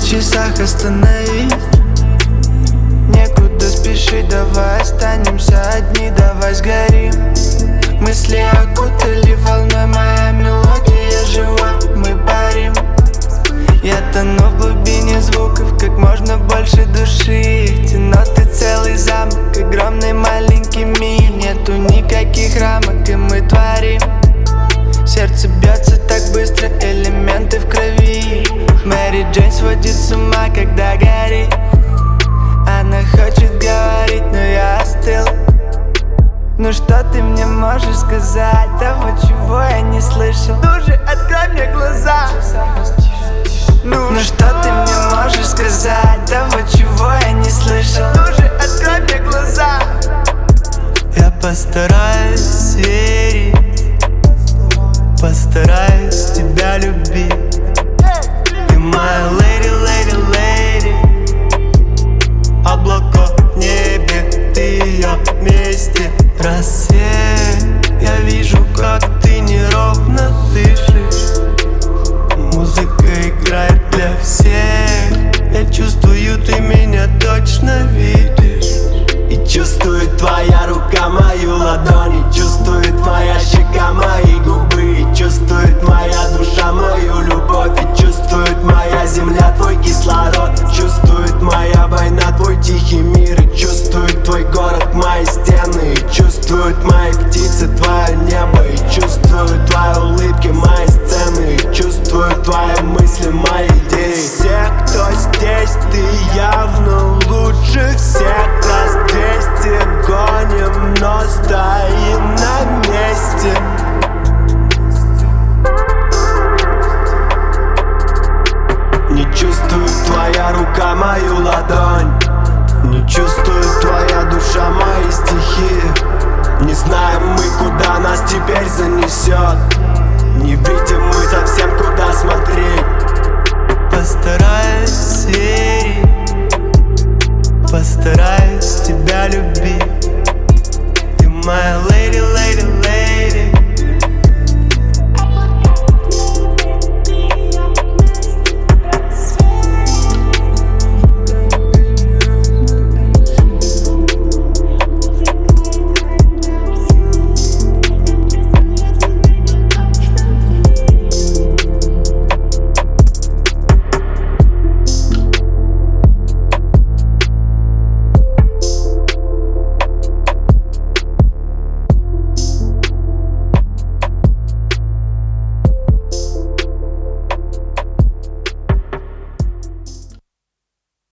часах остановись. Некуда спешить, давай останемся одни, давай сгорим. Мысли окутали волной, моя мелодия жива, мы парим. Я тону в глубине звуков, как можно больше души. Эти ноты целый замок, огромный маленький мир. Нету никаких рамок, и мы творим. Сердце бьется так быстро, элементы в крови. Мэри Джейн сводит с ума, когда горит. Она хочет говорить, но я остыл. Ну что ты мне можешь сказать, того, чего я не слышал? Ну же, открой мне глаза. Ну что ты мне можешь сказать, того, чего я не слышал? Ну же, открой мне глаза. Я постараюсь верить, постараюсь тебя любить. Ты моя lady, lady, lady. Облако в небе, ты ее вместе. Рассвет, я вижу, как ты неровно дышишь. Музыка играет для всех. Я чувствую, ты меня точно видишь. И чувствует твоя рука мою ладонь. И чувствует твоя щека мои губы. И чувствует моя душа мою любовь. И чувствует моя земля твой кислород. Чувствует моя война твой тихий мир. И чувствует твой город мои стены. И чувствует мои птицы твое небо. И чувствует твои улыбки мои сцены. И чувствует твои мысли мои идеи. Все, кто здесь, ты явно лучше всех. Раз 200 гоним, но стоим на месте. Не чувствует твоя рука мою ладонь. Не чувствует твоя душа мои стихи. Не знаем мы, куда нас теперь занесет. Не видим